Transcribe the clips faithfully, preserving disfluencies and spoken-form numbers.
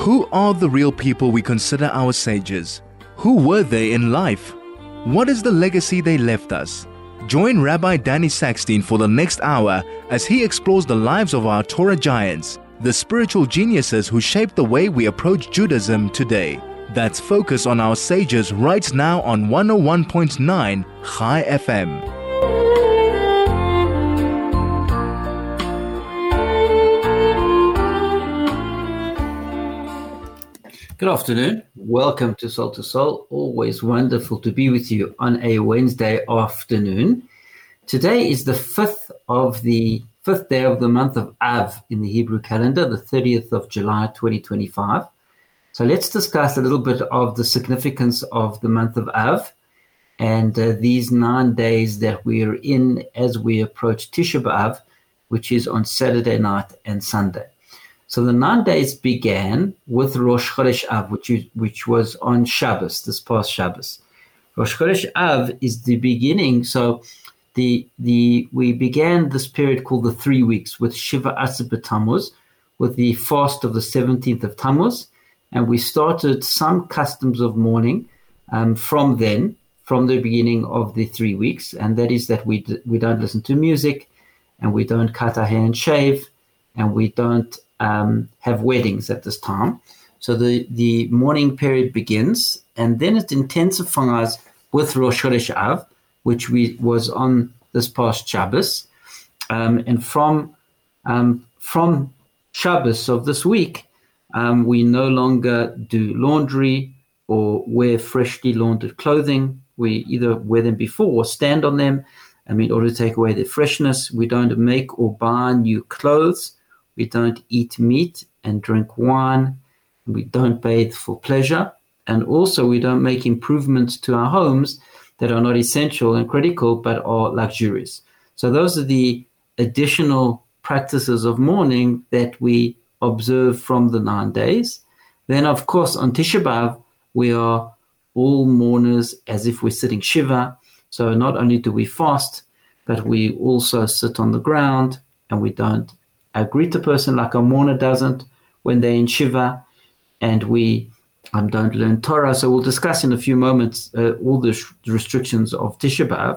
Who are the real people we consider our sages? Who were they in life? What is the legacy they left us? Join Rabbi Danny Sackstein for the next hour as he explores the lives of our Torah giants, the spiritual geniuses who shaped the way we approach Judaism today. That's Focus on Our Sages right now on one oh one point nine Chai F M. Good afternoon. Welcome to Soul to Soul. Always wonderful to be with you on a Wednesday afternoon. Today is the fifth of the fifth day of the month of Av in the Hebrew calendar, the thirtieth of July, twenty twenty-five. So let's discuss a little bit of the significance of the month of Av and uh, these nine days that we are in as we approach Tisha B'Av, which is on Saturday night and Sunday. So the nine days began with Rosh Chodesh Av, which, is, which was on Shabbos, this past Shabbos. Rosh Chodesh Av is the beginning. So the the we began this period called the three weeks with Shiva Asar B'Tammuz, with the fast of the seventeenth of Tammuz, and we started some customs of mourning um, from then, from the beginning of the three weeks, and that is that we d- we don't listen to music, and we don't cut our hair and shave, and we don't Um, have weddings at this time. So the, the mourning period begins, and then it intensifies with Rosh Chodesh Av, which we was on this past Shabbos. Um, and from um, from Shabbos of this week, um, we no longer do laundry or wear freshly laundered clothing. We either wear them before or stand on them um, in order to take away their freshness. We don't make or buy new clothes. We don't eat meat and drink wine. We don't bathe for pleasure. And also we don't make improvements to our homes that are not essential and critical, but are luxurious. So those are the additional practices of mourning that we observe from the nine days. Then, of course, on Tisha B'Av, we are all mourners as if we're sitting Shiva. So not only do we fast, but we also sit on the ground and we don't I greet a person like a mourner doesn't when they're in Shiva, and we um, don't learn Torah. So we'll discuss in a few moments uh, all the sh- restrictions of Tisha B'Av.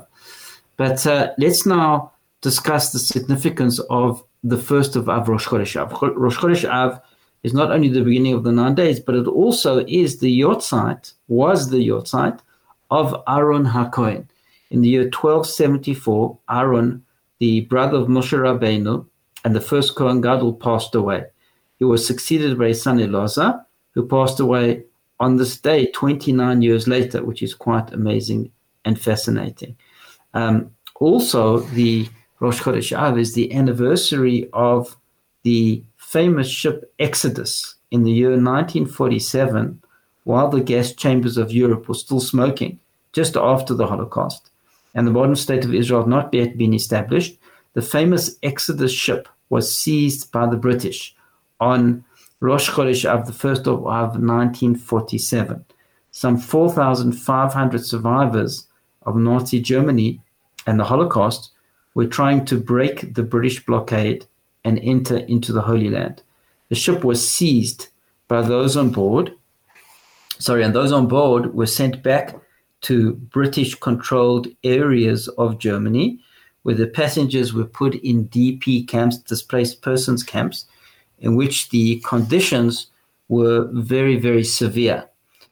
But uh, let's now discuss the significance of the first of Av, Rosh Chodesh Av. Rosh Chodesh Av is not only the beginning of the nine days, but it also is the yortzeit, was the yortzeit of Aaron HaKohen. In the year twelve seventy-four, Aaron, the brother of Moshe Rabbeinu, and the first Kohen Gadol passed away. He was succeeded by his son Elazar, who passed away on this day twenty-nine years later, which is quite amazing and fascinating. Um, also, the Rosh Chodesh Av is the anniversary of the famous ship Exodus in the year nineteen forty-seven, while the gas chambers of Europe were still smoking, just after the Holocaust, and the modern state of Israel had not yet been established. The famous Exodus ship was seized by the British on Rosh Chodesh Av, the first of Av, nineteen forty-seven. Some four thousand five hundred survivors of Nazi Germany and the Holocaust were trying to break the British blockade and enter into the Holy Land. The ship was seized by those on board, sorry, and those on board were sent back to British-controlled areas of Germany, where the passengers were put in D P camps, displaced persons camps, in which the conditions were very, very severe.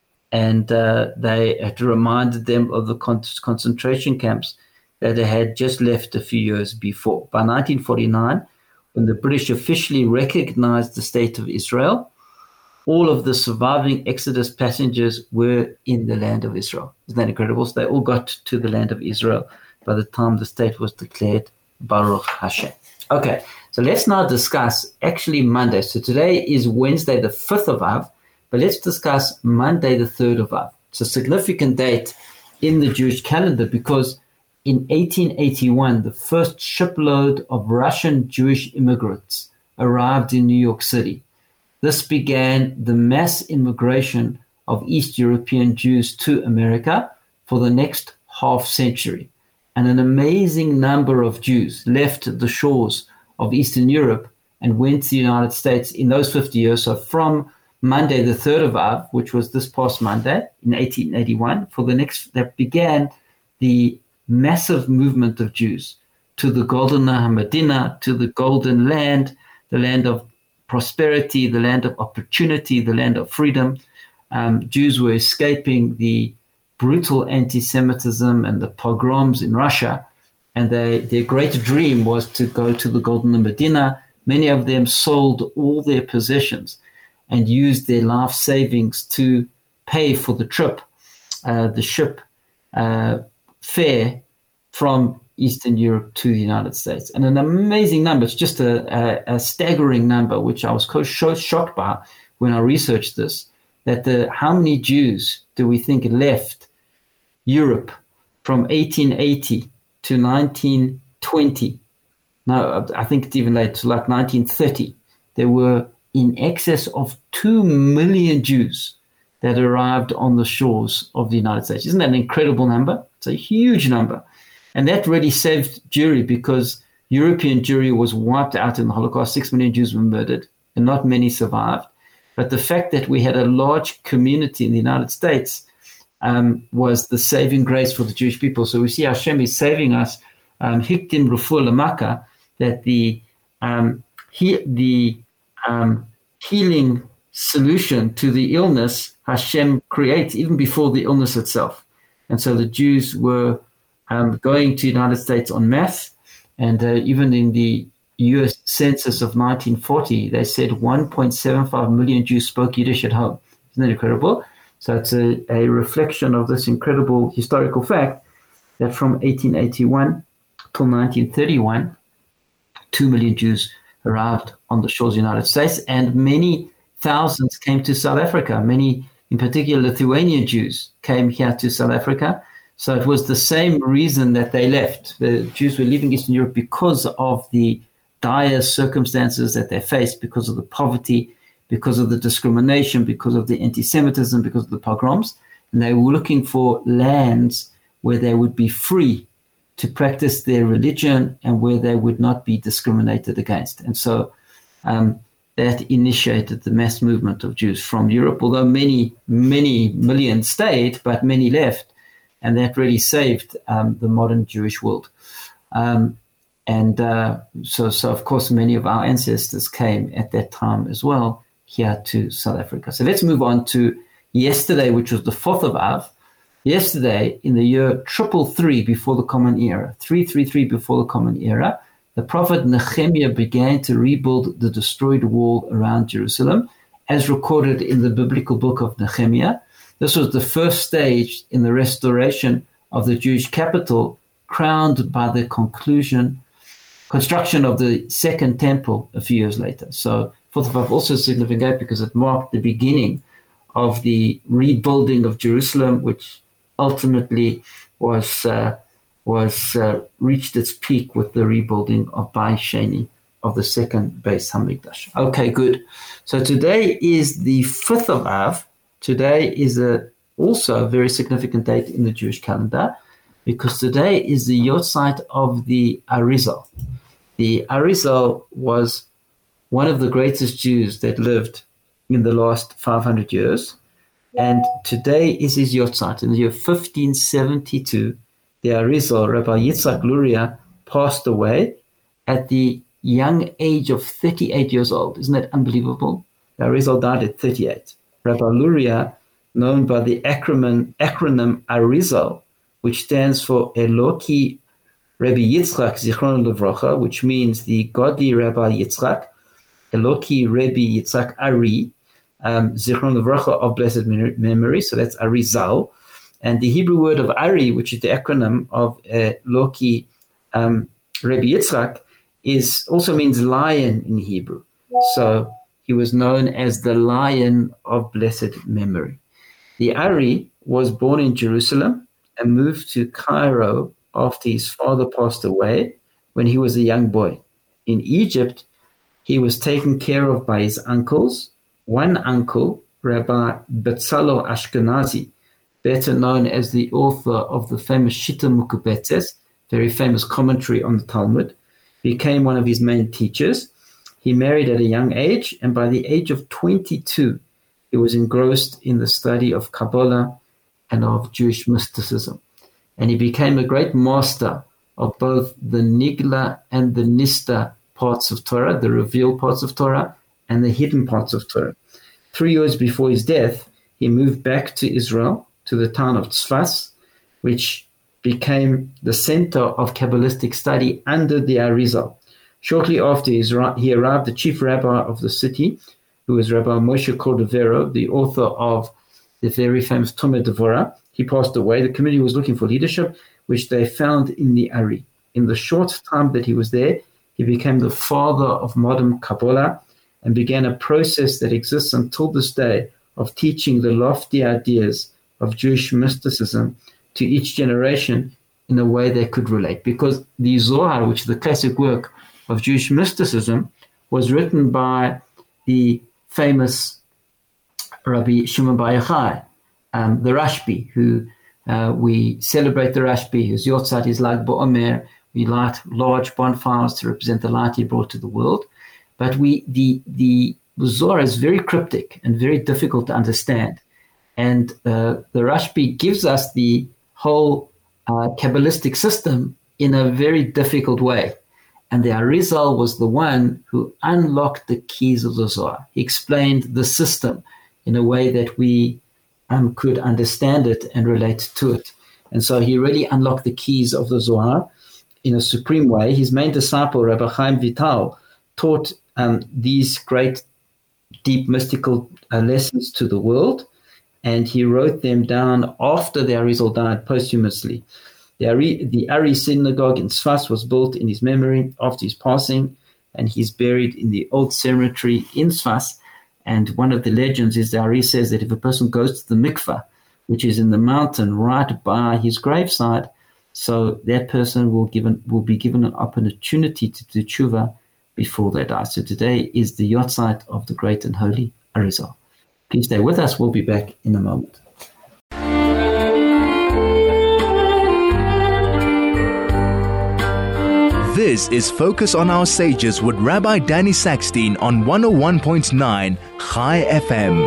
And uh, they had reminded them of the con- concentration camps that they had just left a few years before. By nineteen forty-nine, when the British officially recognized the state of Israel, all of the surviving Exodus passengers were in the land of Israel. Isn't that incredible? So they all got to the land of Israel by the time the state was declared Baruch Hashem. Okay, so let's now discuss actually Monday. So today is Wednesday, the fifth of Av, but let's discuss Monday, the third of Av. It's a significant date in the Jewish calendar because in eighteen eighty-one, the first shipload of Russian Jewish immigrants arrived in New York City. This began the mass immigration of East European Jews to America for the next half century. And an amazing number of Jews left the shores of Eastern Europe and went to the United States in those fifty years. So from Monday, the third of Av, which was this past Monday in eighteen eighty-one, for the next, that began the massive movement of Jews to the Golden Medina, to the Golden Land, the land of prosperity, the land of opportunity, the land of freedom. Um, Jews were escaping the brutal anti-Semitism and the pogroms in Russia, and they, their great dream was to go to the Golden Medina. Many of them sold all their possessions and used their life savings to pay for the trip, uh, the ship uh, fare from Eastern Europe to the United States. And an amazing number, it's just a, a, a staggering number, which I was so shocked by when I researched this, that the how many Jews do we think left Europe from eighteen eighty to nineteen twenty? No, I think it's even later, to like nineteen thirty. There were in excess of two million Jews that arrived on the shores of the United States. Isn't that an incredible number? It's a huge number. And that really saved Jewry, because European Jewry was wiped out in the Holocaust. Six million Jews were murdered and not many survived. But the fact that we had a large community in the United States um, was the saving grace for the Jewish people. So we see Hashem is saving us, um, hiktim refuah lamaka, that the um, he, the um, healing solution to the illness Hashem creates even before the illness itself. And so the Jews were um, going to the United States en masse, and uh, even in the U S census of nineteen forty, they said one point seven five million Jews spoke Yiddish at home. Isn't that incredible? So it's a, a reflection of this incredible historical fact that from eighteen eighty-one till nineteen thirty-one, two million Jews arrived on the shores of the United States, and many thousands came to South Africa. Many, in particular, Lithuanian Jews came here to South Africa. So it was the same reason that they left. The Jews were leaving Eastern Europe because of the dire circumstances that they faced, because of the poverty, because of the discrimination, because of the anti-Semitism, because of the pogroms. And they were looking for lands where they would be free to practice their religion and where they would not be discriminated against. And so um, that initiated the mass movement of Jews from Europe, although many, many millions stayed, but many left. And that really saved um, the modern Jewish world. Um, and uh, so, so, of course, many of our ancestors came at that time as well here to South Africa. So let's move on to yesterday, which was the fourth of Av. Yesterday, in the year triple three before the Common Era, three three three before the Common Era, the prophet Nehemiah began to rebuild the destroyed wall around Jerusalem, as recorded in the biblical book of Nehemiah. This was the first stage in the restoration of the Jewish capital, crowned by the conclusion, construction of the second temple a few years later. So fourth of Av also significant because it marked the beginning of the rebuilding of Jerusalem, which ultimately was uh, was uh, reached its peak with the rebuilding of Bai Sheni, of the second Beis Hamikdash. Okay, good. So today is the fifth of Av. Today is a, also a very significant date in the Jewish calendar, because today is the Yortzeit of the Arizal. The Arizal was one of the greatest Jews that lived in the last five hundred years. And today is his Yortzeit. In the year fifteen seventy-two, the Arizal, Rabbi Yitzhak Luria, passed away at the young age of thirty-eight years old. Isn't that unbelievable? The Arizal died at thirty-eight. Rabbi Luria, known by the acronym, acronym Arizal, which stands for Eloki Rabbi Yitzchak Zichron Levrocha, which means the godly Rabbi Yitzchak, Eloki Rabbi Yitzchak Ari, um, Zichron Levrocha of blessed memory, so that's Arizal. And the Hebrew word of Ari, which is the acronym of uh, Eloki um, Rabbi Yitzchak, is also means lion in Hebrew. So he was known as the Lion of Blessed Memory. The Ari was born in Jerusalem and moved to Cairo after his father passed away when he was a young boy. In Egypt, he was taken care of by his uncles. One uncle, Rabbi Betzalel Ashkenazi, better known as the author of the famous Shita Mukubetzes, very famous commentary on the Talmud, became one of his main teachers. He married at a young age, and by the age of twenty-two, he was engrossed in the study of Kabbalah and of Jewish mysticism. And he became a great master of both the Nigla and the Nista parts of Torah, the revealed parts of Torah and the hidden parts of Torah. Three years before his death, he moved back to Israel, to the town of Tzfas, which became the center of Kabbalistic study under the Arizal. Shortly after he arrived, the chief rabbi of the city, who was Rabbi Moshe Cordovero, the author of the very famous Tumah Devorah, he passed away. The committee was looking for leadership, which they found in the Ari. In the short time that he was there, he became the father of modern Kabbalah and began a process that exists until this day of teaching the lofty ideas of Jewish mysticism to each generation in a way they could relate. Because the Zohar, which is the classic work of Jewish mysticism, was written by the famous Rabbi Shimon Bar Yochai, um, the Rashbi, who uh, we celebrate the Rashbi, whose Yotzat is Lag BaOmer. We light large bonfires to represent the light he brought to the world. But we the the Zohar is very cryptic and very difficult to understand. And uh, the Rashbi gives us the whole uh, Kabbalistic system in a very difficult way. And the Arizal was the one who unlocked the keys of the Zohar. He explained the system in a way that we um, could understand it and relate to it. And so he really unlocked the keys of the Zohar in a supreme way. His main disciple, Rabbi Chaim Vital, taught um, these great, deep mystical uh, lessons to the world, and he wrote them down after the Arizal died posthumously. The Ari, the Ari synagogue in Tzfas was built in his memory after his passing, and he's buried in the old cemetery in Tzfas. And one of the legends is the Ari says that if a person goes to the mikveh, which is in the mountain right by his graveside, so that person will given will be given an opportunity to do tshuva before they die. So today is the Yotzat of the great and holy Arizal. Please stay with us. We'll be back in a moment. This is Focus on Our Sages with Rabbi Danny Sackstein on one oh one point nine Chai F M.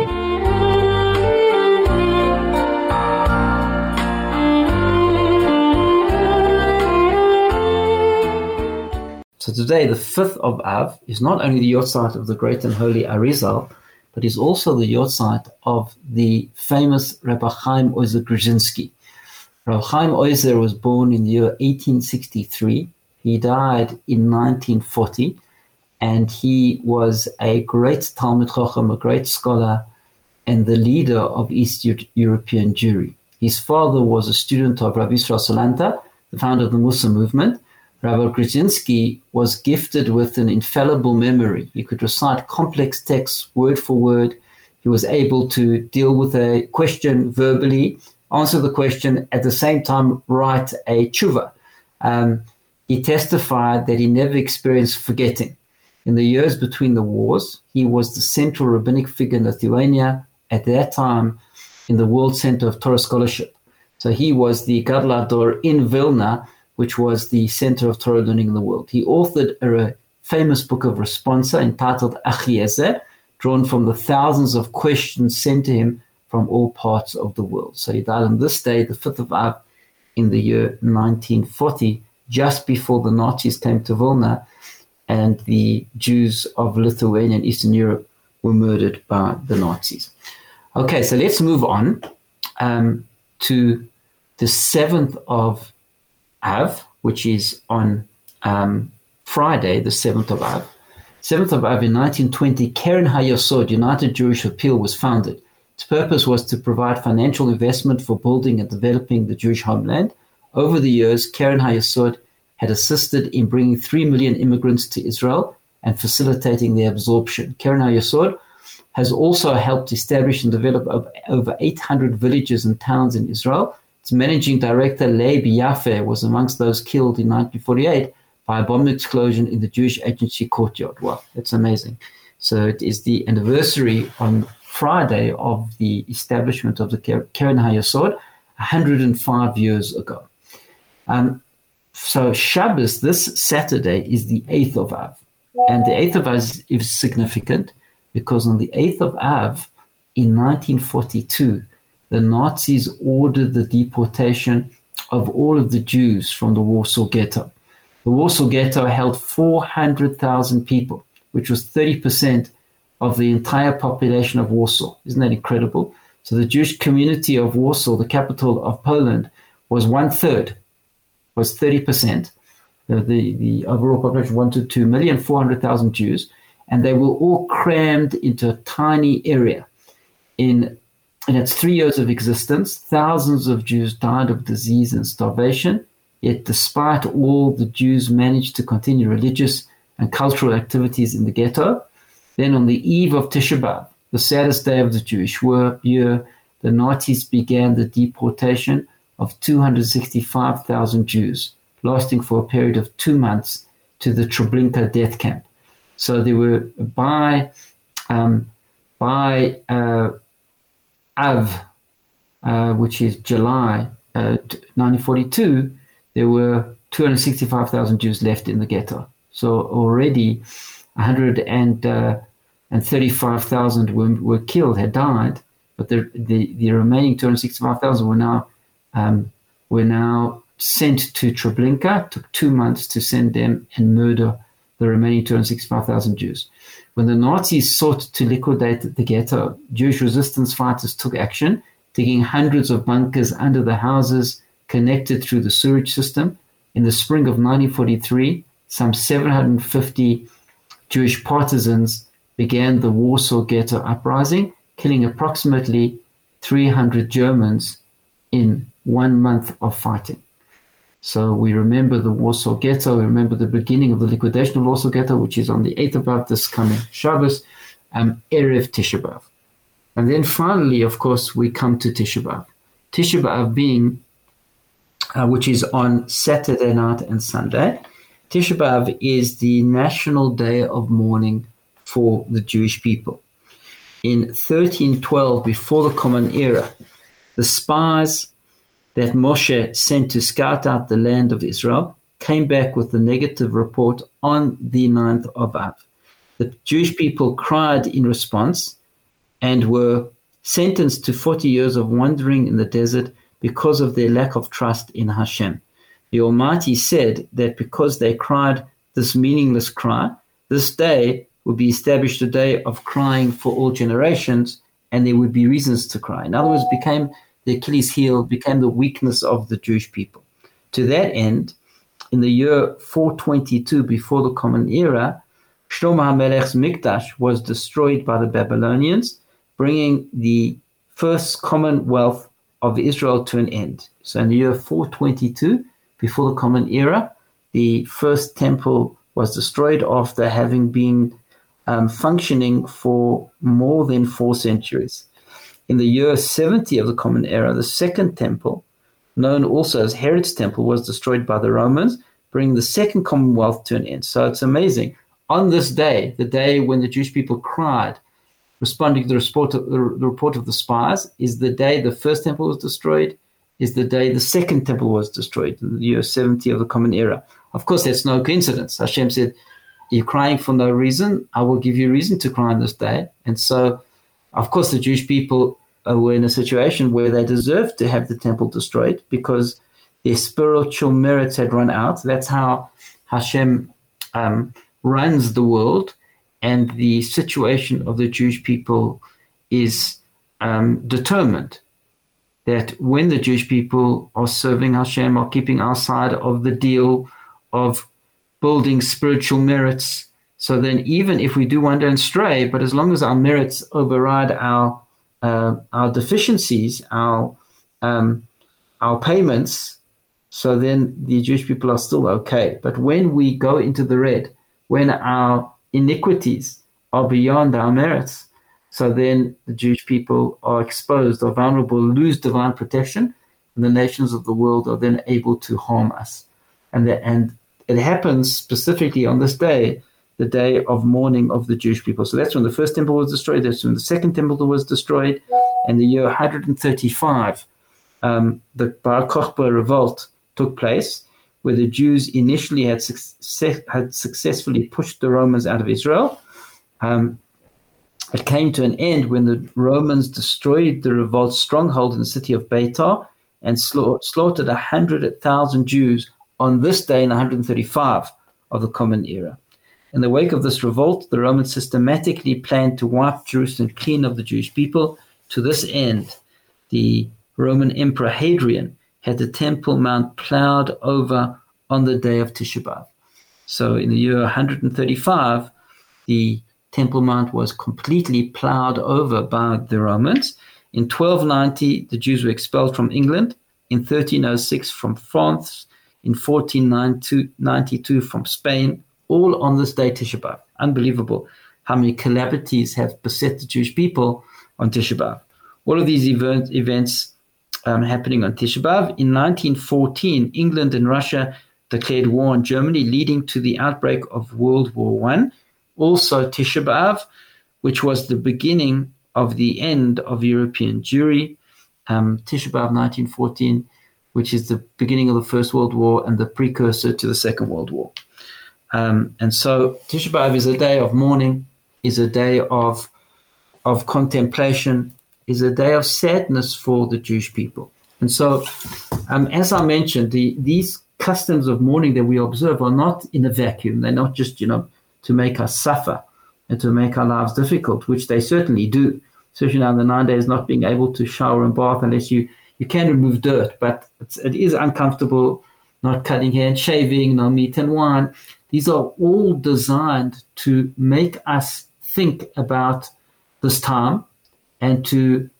So today, the fifth of Av, is not only the Yotzat of the great and holy Arizal, but is also the Yotzat of the famous Rabbi Chaim Ozer Grudzinski. Rabbi Chaim Ozer was born in the year eighteen sixty-three. He died in nineteen forty, and he was a great Talmud Chacham, a great scholar, and the leader of East European Jewry. His father was a student of Rabbi Yisrael Solanta, the founder of the Mussar movement. Rabbi Grudzinski was gifted with an infallible memory. He could recite complex texts word for word. He was able to deal with a question verbally, answer the question, at the same time write a tshuva. Um, he testified that he never experienced forgetting. In the years between the wars, he was the central rabbinic figure in Lithuania, at that time in the World Center of Torah Scholarship. So he was the Gadol Hador in Vilna, which was the center of Torah learning in the world. He authored a famous book of responsa entitled Achiezer, drawn from the thousands of questions sent to him from all parts of the world. So he died on this day, the fifth of Av, in the year nineteen forty, just before the Nazis came to Vilna and the Jews of Lithuania and Eastern Europe were murdered by the Nazis. Okay, so let's move on um, to the seventh of Av, which is on um, Friday, the seventh of Av. seventh of Av in nineteen twenty, Keren HaYasod, United Jewish Appeal, was founded. Its purpose was to provide financial investment for building and developing the Jewish homeland. Over the years, Keren HaYasod had assisted in bringing three million immigrants to Israel and facilitating their absorption. Keren HaYasod has also helped establish and develop over eight hundred villages and towns in Israel. Its managing director, Leib Yaffe, was amongst those killed in nineteen forty-eight by a bomb explosion in the Jewish Agency courtyard. Wow, that's amazing. So it is the anniversary on Friday of the establishment of the Keren HaYasod, one hundred five years ago. Um, so Shabbos, this Saturday, is the eighth of Av. And the eighth of Av is, is significant because on the eighth of Av in nineteen forty-two, the Nazis ordered the deportation of all of the Jews from the Warsaw Ghetto. The Warsaw Ghetto held four hundred thousand people, which was thirty percent of the entire population of Warsaw. Isn't that incredible? So the Jewish community of Warsaw, the capital of Poland, was one third, was thirty percent. The, the, the overall population, one to two million, four hundred thousand Jews, and they were all crammed into a tiny area. In, in its three years of existence, thousands of Jews died of disease and starvation, yet despite all, the Jews managed to continue religious and cultural activities in the ghetto. Then on the eve of Tisha B'Av, the saddest day of the Jewish year, the Nazis began the deportation of two hundred sixty-five thousand Jews, lasting for a period of two months, to the Treblinka death camp. So there were, by um, by uh, Av, uh, which is July uh, nineteen forty-two, there were two hundred sixty-five thousand Jews left in the ghetto. So already one hundred thirty-five thousand were, were killed, had died, but the the, the remaining two hundred sixty-five thousand were now um, were now sent to Treblinka. It took two months to send them and murder the remaining two hundred sixty-five thousand Jews. When the Nazis sought to liquidate the ghetto, Jewish resistance fighters took action, digging hundreds of bunkers under the houses connected through the sewage system. In the spring of nineteen forty-three, some seven hundred fifty Jewish partisans began the Warsaw Ghetto uprising, killing approximately three hundred Germans in one month of fighting. So we remember the Warsaw Ghetto. We remember the beginning of the liquidation of the Warsaw Ghetto, which is on the eighth of Av, this coming Shabbos, um, Erev Tisha B'Av. And then finally, of course, we come to Tisha B'Av. Tisha B'Av being, uh, which is on Saturday night and Sunday. Tisha B'Av is the national day of mourning for the Jewish people. In thirteen twelve, before the Common Era, the spies that Moshe sent to scout out the land of Israel came back with a negative report on the ninth of Av. The Jewish people cried in response and were sentenced to forty years of wandering in the desert because of their lack of trust in Hashem. The Almighty said that because they cried this meaningless cry, this day would be established a day of crying for all generations, and there would be reasons to cry. In other words, became the Achilles heel, became the weakness of the Jewish people. To that end, in the year four twenty-two before the Common Era, Shlomo HaMelech's Mikdash was destroyed by the Babylonians, bringing the first Commonwealth of Israel to an end. So in the year four twenty-two, before the Common Era, the first temple was destroyed after having been um, functioning for more than four centuries. In the year seventy of the Common Era, the second temple, known also as Herod's temple, was destroyed by the Romans, bringing the second Commonwealth to an end. So it's amazing. On this day, the day when the Jewish people cried, responding to the report of the, the report of the spies, is the day the first temple was destroyed, is the day the second temple was destroyed, in the year seventy of the Common Era. Of course, that's no coincidence. Hashem said, you're crying for no reason. I will give you reason to cry on this day. And so, of course, the Jewish people were in a situation where they deserved to have the temple destroyed because their spiritual merits had run out. That's how Hashem um, runs the world, and the situation of the Jewish people is um, determined. That when the Jewish people are serving Hashem, are keeping our side of the deal of building spiritual merits, so then even if we do wander and stray, but as long as our merits override our uh, our deficiencies, our um, our payments, so then the Jewish people are still okay. But when we go into the red, when our iniquities are beyond our merits, so then the Jewish people are exposed, are vulnerable, lose divine protection, and the nations of the world are then able to harm us. And the, and it happens specifically on this day, the day of mourning of the Jewish people. So that's when the first temple was destroyed. That's when the second temple was destroyed. And the year one hundred thirty-five, um, the Bar Kokhba revolt took place, where the Jews initially had, success, had successfully pushed the Romans out of Israel. Um, it came to an end when the Romans destroyed the revolt's stronghold in the city of Beitar and sla- slaughtered one hundred thousand Jews on this day in one hundred thirty-five of the Common Era. In the wake of this revolt, the Romans systematically planned to wipe Jerusalem clean of the Jewish people. To this end, the Roman Emperor Hadrian had the Temple Mount plowed over on the day of Tisha B'Av. So in the year one hundred thirty-five, the Temple Mount was completely plowed over by the Romans. In twelve ninety, the Jews were expelled from England. In thirteen oh six, from France. In fourteen ninety-two, from Spain. All on this day, Tisha B'Av. Unbelievable how many calamities have beset the Jewish people on Tisha B'Av. All of these event, events um, happening on Tisha B'Av. In nineteen fourteen, England and Russia declared war on Germany, leading to the outbreak of World War One. Also Tisha B'Av, which was the beginning of the end of European Jewry. Um, Tisha B'Av nineteen fourteen, which is the beginning of the First World War and the precursor to the Second World War. Um, and so Tisha B'Av is a day of mourning, is a day of, of contemplation, is a day of sadness for the Jewish people. And so, um, as I mentioned, the, these customs of mourning that we observe are not in a vacuum. They're not just, you know, to make us suffer and to make our lives difficult, which they certainly do. Especially now in the nine days, not being able to shower and bath unless you, you can remove dirt, but it's, it is uncomfortable, not cutting hair and shaving, no meat and wine. These are all designed to make us think about this time and to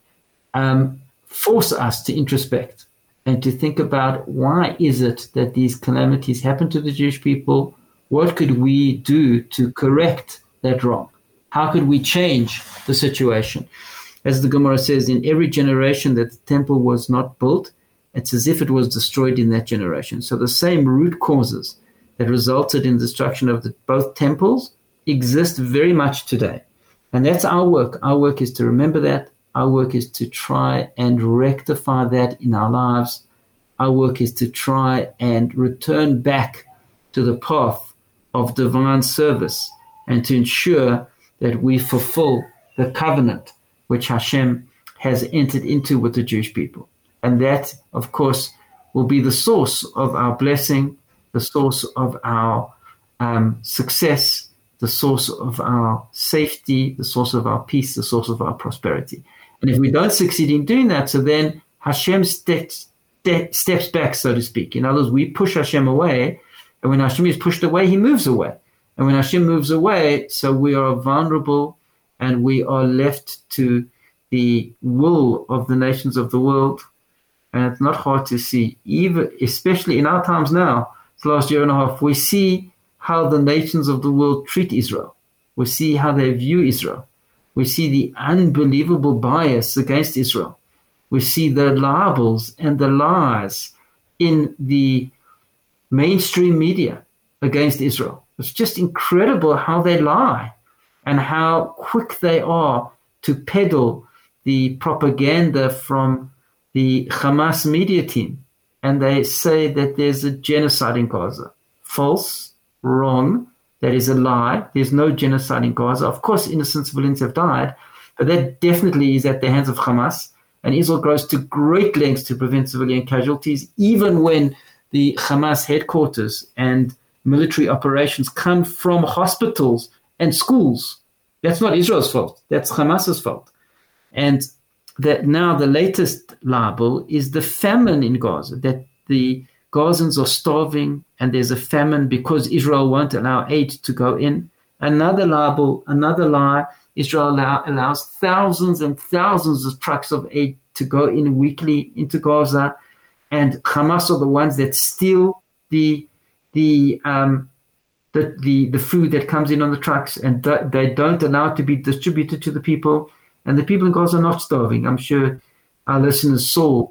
um, force us to introspect and to think about why is it that these calamities happen to the Jewish people? What could we do to correct that wrong? How could we change the situation? As the Gemara says, in every generation that the temple was not built, it's as if it was destroyed in that generation. So the same root causes that resulted in the destruction of the, both temples exist very much today. And that's our work. Our work is to remember that. Our work is to try and rectify that in our lives. Our work is to try and return back to the path of divine service and to ensure that we fulfill the covenant which Hashem has entered into with the Jewish people. And that, of course, will be the source of our blessing, the source of our um, success, the source of our safety, the source of our peace, the source of our prosperity. And if we don't succeed in doing that, so then Hashem steps, steps back, so to speak. In other words, we push Hashem away, and when Hashem is pushed away, he moves away. And when Hashem moves away, so we are vulnerable and we are left to the will of the nations of the world. And it's not hard to see, even especially in our times now, the last year and a half, we see how the nations of the world treat Israel. We see how they view Israel. We see the unbelievable bias against Israel. We see the libels and the lies in the mainstream media against Israel. It's just incredible how they lie and how quick they are to peddle the propaganda from the Hamas media team. And they say that there's a genocide in Gaza. False, wrong, that is a lie. There's no genocide in Gaza. Of course, innocent civilians have died, but that definitely is at the hands of Hamas. And Israel goes to great lengths to prevent civilian casualties, even when the Hamas headquarters and military operations come from hospitals and schools. That's not Israel's fault. That's Hamas's fault. And that now the latest libel is the famine in Gaza, that the Gazans are starving and there's a famine because Israel won't allow aid to go in. Another libel, another lie, Israel allow, allows thousands and thousands of trucks of aid to go in weekly into Gaza, and Hamas are the ones that steal the the um, the, the the food that comes in on the trucks, and th- they don't allow it to be distributed to the people. And the people in Gaza are not starving. I'm sure our listeners saw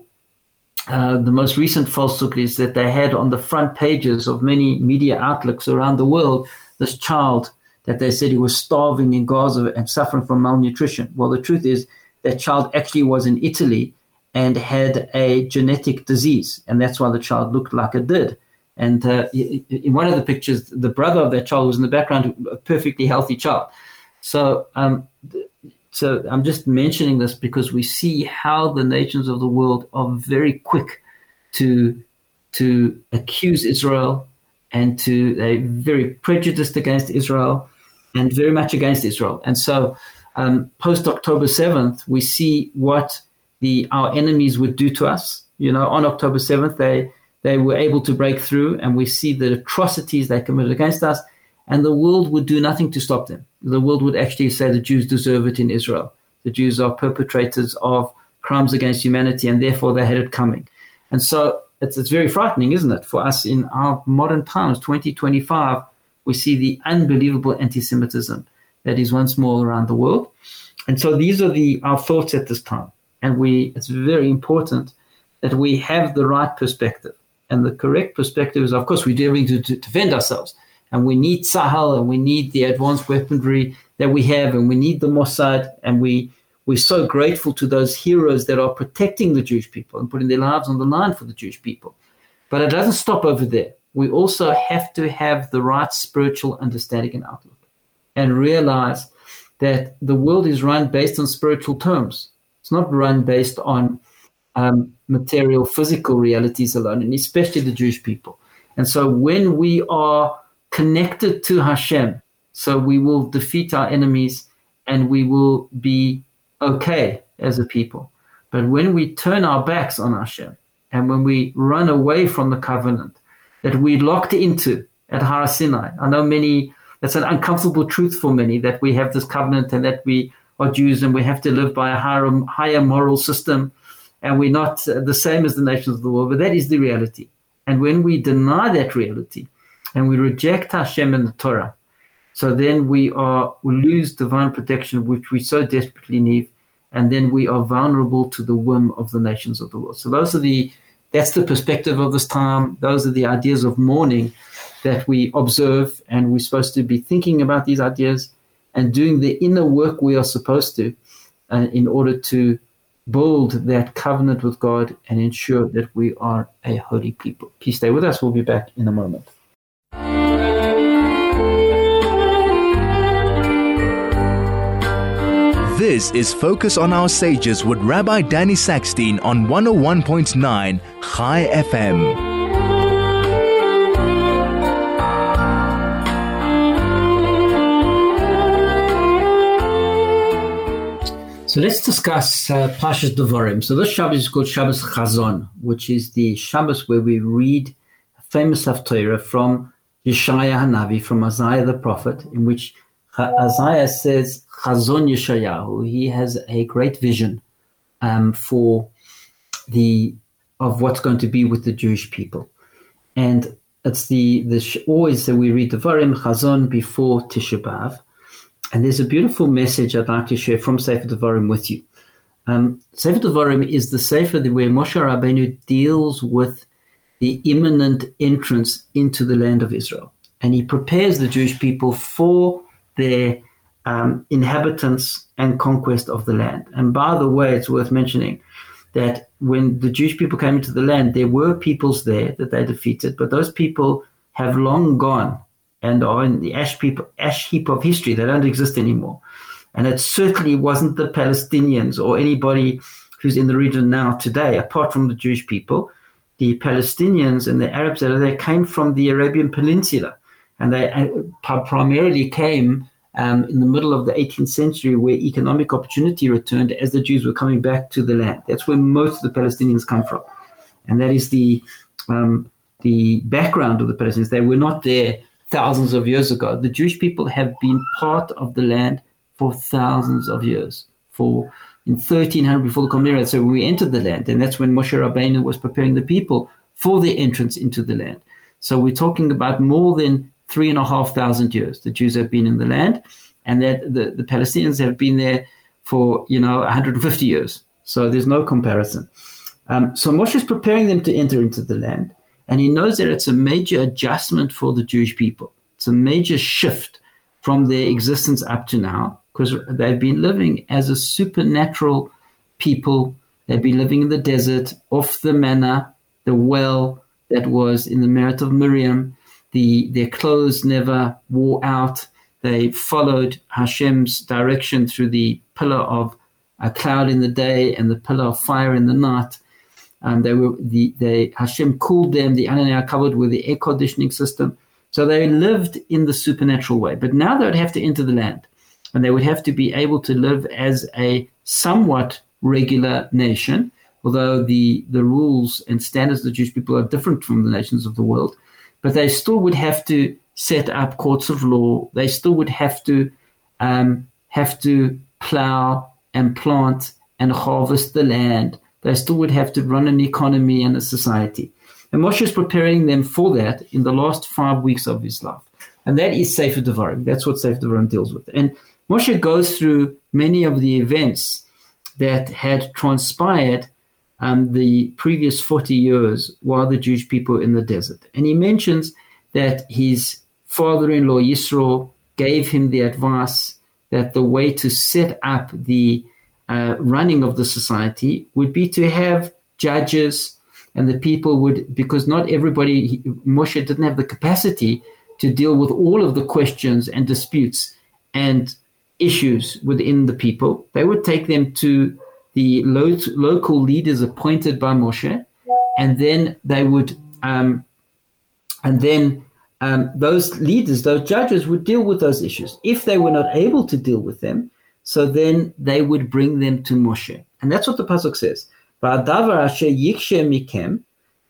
uh, the most recent falsehood is that they had on the front pages of many media outlets around the world this child that they said he was starving in Gaza and suffering from malnutrition. Well, the truth is that child actually was in Italy and had a genetic disease, and that's why the child looked like it did. And uh, in one of the pictures, the brother of that child was in the background, a perfectly healthy child. So um, So I'm just mentioning this because we see how the nations of the world are very quick to to accuse Israel, and to they're very prejudiced against Israel and very much against Israel. And so um, post October seventh, we see what the our enemies would do to us. You know, on October seventh, they they were able to break through, and we see the atrocities they committed against us, and the world would do nothing to stop them. The world would actually say the Jews deserve it in Israel. The Jews are perpetrators of crimes against humanity, and therefore they had it coming. And so it's, it's very frightening, isn't it, for us in our modern times, twenty twenty-five, we see the unbelievable anti-Semitism that is once more around the world. And so these are the our thoughts at this time. And we it's very important that we have the right perspective. And the correct perspective is, of course, we do everything to, to defend ourselves. And we need Tzahal, and we need the advanced weaponry that we have, and we need the Mossad, and we, we're so grateful to those heroes that are protecting the Jewish people and putting their lives on the line for the Jewish people. But it doesn't stop over there. We also have to have the right spiritual understanding and outlook, and realize that the world is run based on spiritual terms. It's not run based on um, material, physical realities alone, and especially the Jewish people. And so when we are connected to Hashem, so we will defeat our enemies and we will be okay as a people. But when we turn our backs on Hashem, and when we run away from the covenant that we locked into at Har Sinai, I know many, that's an uncomfortable truth for many, that we have this covenant and that we are Jews and we have to live by a higher, higher moral system, and we're not the same as the nations of the world, but that is the reality. And when we deny that reality, and we reject Hashem and the Torah, so then we are we lose divine protection, which we so desperately need, and then we are vulnerable to the whim of the nations of the world. So those are the that's the perspective of this time. Those are the ideas of mourning that we observe, and we're supposed to be thinking about these ideas and doing the inner work we are supposed to uh, in order to build that covenant with God and ensure that we are a holy people. Please stay with us. We'll be back in a moment. This is Focus on Our Sages with Rabbi Danny Sackstein on one oh one point nine Chai F M. So let's discuss uh, Parshas Devarim. So this Shabbos is called Shabbos Chazon, which is the Shabbos where we read a famous Haftarah from Yeshaya Hanavi, from Isaiah the prophet, in which Isaiah says, Chazon Yeshayahu, he has a great vision um, for the of what's going to be with the Jewish people. And it's the, the always that we read Devarim Chazon before Tisha B'Av. And there's a beautiful message I'd like to share from Sefer Devarim with you. Um, Sefer Devarim is the Sefer where Moshe Rabbeinu deals with the imminent entrance into the land of Israel. And he prepares the Jewish people for their um, inhabitants and conquest of the land. And by the way, it's worth mentioning that when the Jewish people came into the land, there were peoples there that they defeated, but those people have long gone and are in the ash heap, ash heap of history. They don't exist anymore. And it certainly wasn't the Palestinians or anybody who's in the region now today, apart from the Jewish people. The Palestinians and the Arabs that are there came from the Arabian Peninsula. And they uh, primarily came um, in the middle of the eighteenth century, where economic opportunity returned as the Jews were coming back to the land. That's where most of the Palestinians come from. And that is the um, the background of the Palestinians. They were not there thousands of years ago. The Jewish people have been part of the land for thousands of years. For in thirteen hundred before the Common Era, so when we entered the land, and that's when Moshe Rabbeinu was preparing the people for the entrance into the land. So we're talking about more than three and a half thousand years the Jews have been in the land, and that the, the Palestinians have been there for, you know, one hundred fifty years. So there's no comparison. Um, so Moshe is preparing them to enter into the land, and he knows that it's a major adjustment for the Jewish people. It's a major shift from their existence up to now, because they've been living as a supernatural people. They've been living in the desert, off the manna, the well that was in the merit of Miriam. The, their clothes never wore out. They followed Hashem's direction through the pillar of a cloud in the day and the pillar of fire in the night. Um, they were the they Hashem cooled them. The Ananiah covered with the air conditioning system. So they lived in the supernatural way. But now they would have to enter the land, and they would have to be able to live as a somewhat regular nation, although the, the rules and standards of the Jewish people are different from the nations of the world. But they still would have to set up courts of law. They still would have to um, have to plow and plant and harvest the land. They still would have to run an economy and a society. And Moshe is preparing them for that in the last five weeks of his life. And that is Sefer Devarim. That's what Sefer Devarim deals with. And Moshe goes through many of the events that had transpired um, the previous forty years while the Jewish people were in the desert. And he mentions that his father-in-law Yisro gave him the advice that the way to set up the uh, running of the society would be to have judges, and the people would, because not everybody, he, Moshe didn't have the capacity to deal with all of the questions and disputes and issues within the people. They would take them to the lo- local leaders appointed by Moshe, and then they would, um, and then um, those leaders, those judges would deal with those issues. If they were not able to deal with them, so then they would bring them to Moshe. And that's what the pasuk says. V'adavar asher yikshe mikem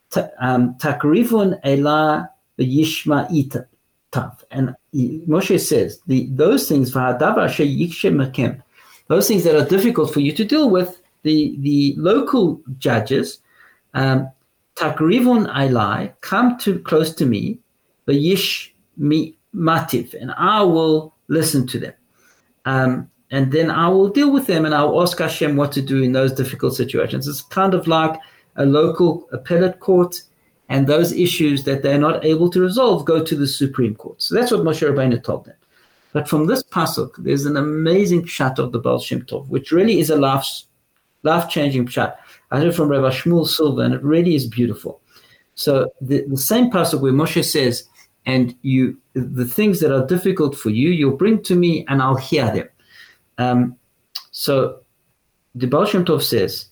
takrivun ela v'yishma itav. And Moshe says, the, those things, v'adavar asher yikshe mikem, those things that are difficult for you to deal with, the, the local judges, um, takrivun elai, come to close to me, v'yish mi mativ, and I will listen to them. Um, And then I will deal with them, and I'll ask Hashem what to do in those difficult situations. It's kind of like a local appellate court, and those issues that they're not able to resolve go to the Supreme Court. So that's what Moshe Rabbeinu told them. But from this pasuk, there's an amazing pshat of the Baal Shem Tov, which really is a life, life-changing pshat. I heard from Rabbi Shmuel Silver, and it really is beautiful. So the, the same pasuk where Moshe says, and you, the things that are difficult for you, you'll bring to me, and I'll hear them. Um, so the Baal Shem Tov says,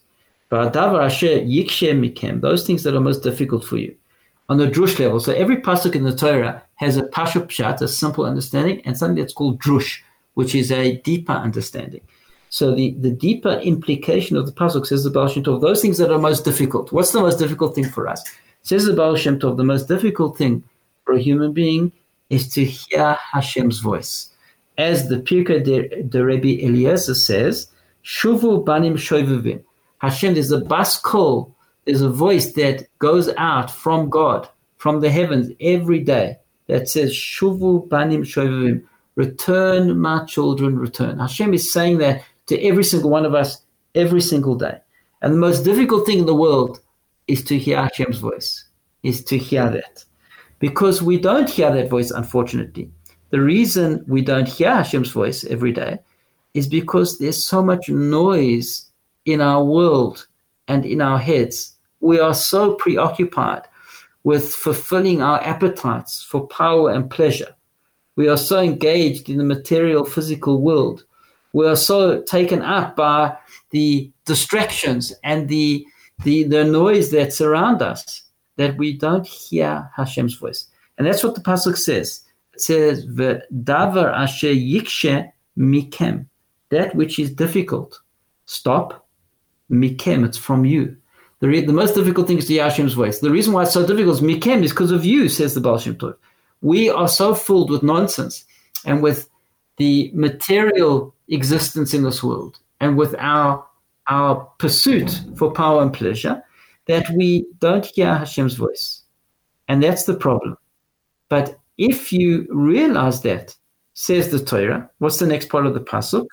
those things that are most difficult for you, on the drush level. So every pasuk in the Torah has a pashut pshat, a simple understanding, and something that's called drush, which is a deeper understanding. So the, the deeper implication of the pasuk, says the Baal Shem Tov, those things that are most difficult. What's the most difficult thing for us? Says the Baal Shem Tov, the most difficult thing for a human being is to hear Hashem's voice. As the Pirkei de, de Rabbi Eliezer says, Shuvu banim shoivuvim. Hashem, there's a bas kol, there's a voice that goes out from God, from the heavens every day, that says, Shuvu banim shoivuvim. Return, my children, return. Hashem is saying that to every single one of us, every single day. And the most difficult thing in the world is to hear Hashem's voice, is to hear that. Because we don't hear that voice, unfortunately. The reason we don't hear Hashem's voice every day is because there's so much noise in our world and in our heads. We are so preoccupied with fulfilling our appetites for power and pleasure. We are so engaged in the material, physical world. We are so taken up by the distractions and the, the, the noise that surround us that we don't hear Hashem's voice. And that's what the pasuk says. It says, "V'davar asher yikshe mikem," that which is difficult. Stop. Mikem, it's from you. The, re- the most difficult thing is to hear Hashem's voice. The reason why it's so difficult is mikem is because of you, says the Baal Shem Tov. We are so filled with nonsense and with the material existence in this world and with our our pursuit for power and pleasure that we don't hear Hashem's voice. And that's the problem. But if you realize that, says the Torah, what's the next part of the pasuk?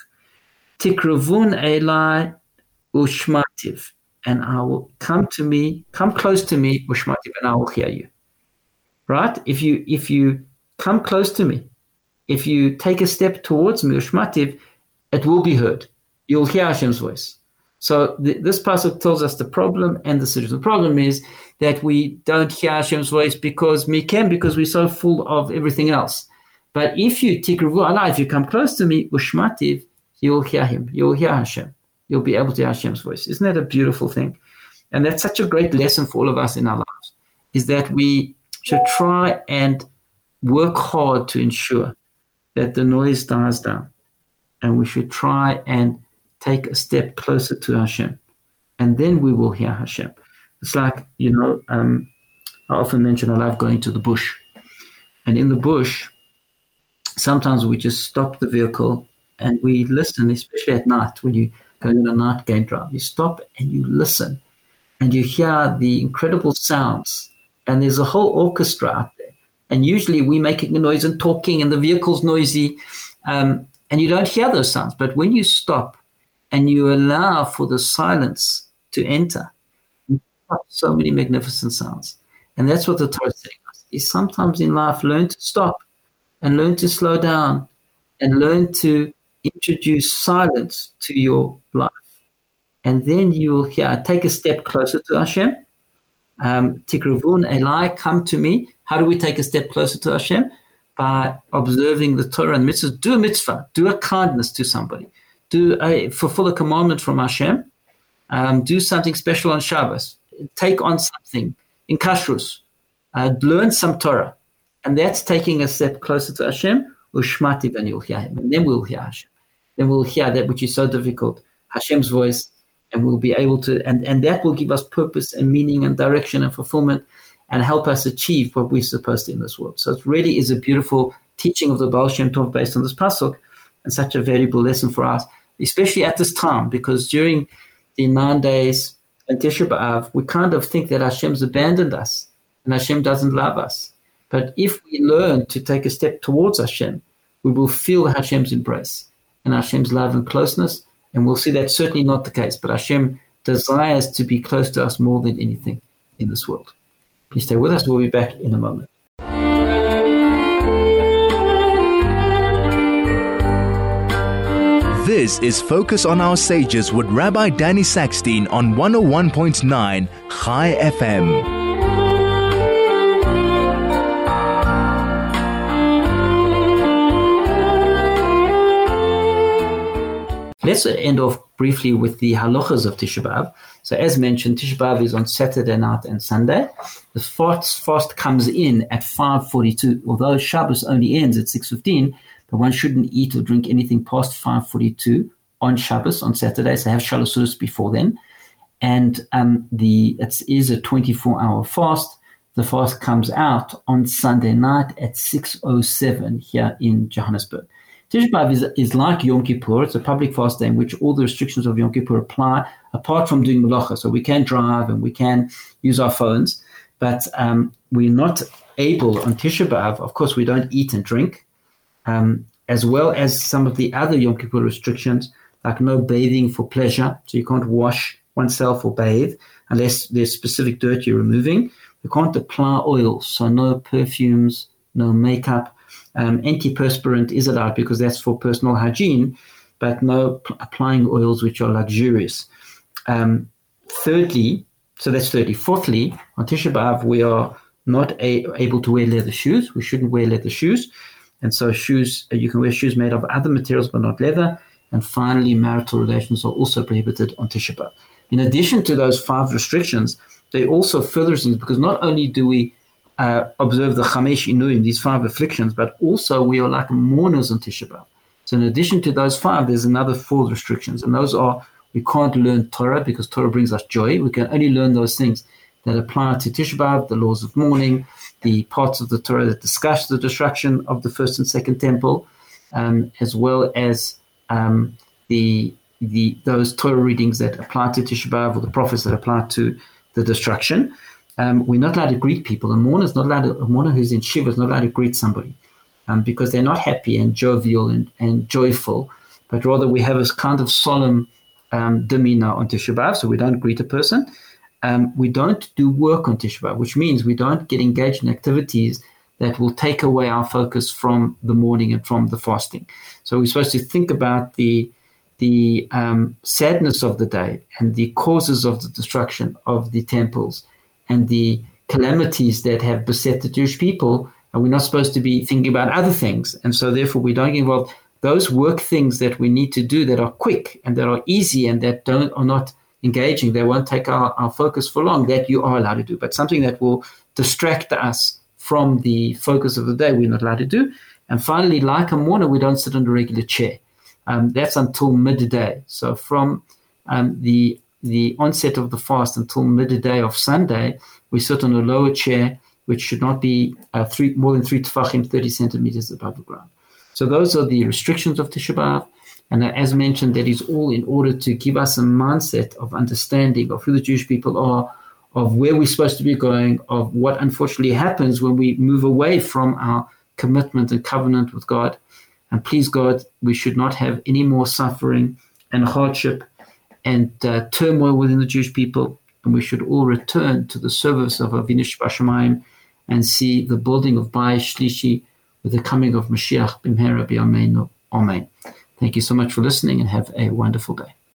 Tikruvun elai ushmativ, and I will come to me, come close to me, ushmativ, and I will hear you. Right? If you if you come close to me, if you take a step towards me, ushmativ, it will be heard. You'll hear Hashem's voice. So th- this pasuk tells us the problem and the solution. The problem is that we don't hear Hashem's voice because we can, because we're so full of everything else. But if you tikruvu alai, if you come close to me, ushmativ, you'll hear him. You'll hear Hashem. You'll be able to hear Hashem's voice. Isn't that a beautiful thing? And that's such a great lesson for all of us in our lives, is that we should try and work hard to ensure that the noise dies down. And we should try and take a step closer to Hashem. And then we will hear Hashem. It's like, you know, um, I often mention I love going to the bush. And in the bush, sometimes we just stop the vehicle and we listen, especially at night when you go on a night game drive. You stop and you listen and you hear the incredible sounds. And there's a whole orchestra out there. And usually we're making a noise and talking and the vehicle's noisy. Um, and you don't hear those sounds. But when you stop and you allow for the silence to enter, you have so many magnificent sounds. And that's what the Torah is saying us, is sometimes in life learn to stop and learn to slow down and learn to introduce silence to your life. And then you will hear, take a step closer to Hashem. Um, Tikruvun Elai, come to me. How do we take a step closer to Hashem? By observing the Torah and mitzvahs. Do a mitzvah. Do a kindness to somebody. Do a, fulfill a commandment from Hashem. Um, do something special on Shabbos. Take on something in Kashrus. Uh, learn some Torah. And that's taking a step closer to Hashem. Ushmati, then you'll hear him. And then we'll hear Hashem. Then we'll hear that which is so difficult, Hashem's voice, and we'll be able to, and, and that will give us purpose and meaning and direction and fulfillment and help us achieve what we're supposed to in this world. So it really is a beautiful teaching of the Baal Shem Tov based on this pasuk, and such a valuable lesson for us, especially at this time, because during the nine days in Tisha B'Av, we kind of think that Hashem's abandoned us and Hashem doesn't love us. But if we learn to take a step towards Hashem, we will feel Hashem's embrace and Hashem's love and closeness, and we'll see that's certainly not the case. But Hashem desires to be close to us more than anything in this world. Please stay with us. We'll be back in a moment. This is Focus on Our Sages with Rabbi Danny Sackstein on one oh one point nine Chai F M. Let's end off briefly with the halachas of Tisha B'Av. So as mentioned, Tisha B'Av is on Saturday night and Sunday. The fast, fast comes in at five forty-two, although Shabbos only ends at six fifteen, but one shouldn't eat or drink anything past five forty-two on Shabbos, on Saturday, so have Shalosh Sudos before then. And um, the it is a twenty-four hour fast. The fast comes out on Sunday night at six oh seven here in Johannesburg. Tisha B'Av is, is like Yom Kippur. It's a public fast day in which all the restrictions of Yom Kippur apply, apart from doing melacha. So we can drive and we can use our phones, but um, we're not able on Tisha B'Av. Of course, we don't eat and drink, um, as well as some of the other Yom Kippur restrictions, like no bathing for pleasure. So you can't wash oneself or bathe unless there's specific dirt you're removing. You can't apply oils, so no perfumes, no makeup. Um, antiperspirant is allowed because that's for personal hygiene, but no p- applying oils which are luxurious. Um, thirdly, so that's thirdly. Fourthly, on Tisha B'Av, we are not a- able to wear leather shoes. We shouldn't wear leather shoes. And so shoes, you can wear shoes made of other materials but not leather. And finally, marital relations are also prohibited on Tisha B'Av. In addition to those five restrictions, they also further things, because not only do we Uh, observe the Chamesh Inuim, these five afflictions, but also we are like mourners on Tisha B'Av. So in addition to those five, there's another four restrictions, and those are, we can't learn Torah because Torah brings us joy. We can only learn those things that apply to Tisha B'Av, the laws of mourning, the parts of the Torah that discuss the destruction of the first and second temple, um, as well as um, the the those Torah readings that apply to Tisha B'Av, or the prophets that apply to the destruction. Um, we're not allowed to greet people. A mourner is not allowed to, a mourner who's in Shiva is not allowed to greet somebody um, because they're not happy and jovial and, and joyful, but rather we have a kind of solemn um, demeanor on Tisha B'Av, so we don't greet a person. Um, we don't do work on Tisha B'Av, which means we don't get engaged in activities that will take away our focus from the mourning and from the fasting. So we're supposed to think about the the um, sadness of the day and the causes of the destruction of the temples and the calamities that have beset the Jewish people, and we're not supposed to be thinking about other things. And so therefore we don't get involved those work things that we need to do that are quick and that are easy and that don't are not engaging, they won't take our, our focus for long, that you are allowed to do. But something that will distract us from the focus of the day, we're not allowed to do. And finally, like a mourner, we don't sit on a regular chair. Um, that's until midday. So from um, the the onset of the fast until midday of Sunday, we sit on a lower chair, which should not be uh, three, more than three tefachim, thirty centimeters above the ground. So those are the restrictions of Tisha B'Av. And as mentioned, that is all in order to give us a mindset of understanding of who the Jewish people are, of where we're supposed to be going, of what unfortunately happens when we move away from our commitment and covenant with God. And please God, we should not have any more suffering and hardship and uh, turmoil within the Jewish people. And we should all return to the service of Avinu Shebashamayim and see the building of Bayis Shlishi with the coming of Mashiach B'mehera B'yameinu. Amen. Thank you so much for listening and have a wonderful day.